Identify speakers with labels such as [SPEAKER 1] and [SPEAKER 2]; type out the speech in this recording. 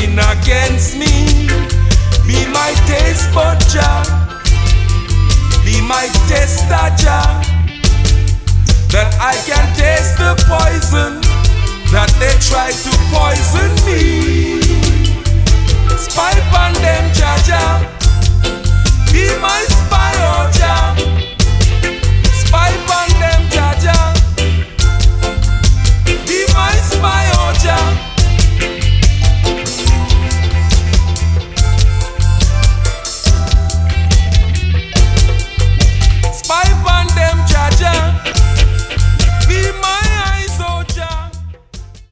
[SPEAKER 1] turning against me. Be my taste bud, Jah. Be my tester, Jah, that I can taste the poison that they try to poison me. Spy on them, Jah Jah. Be my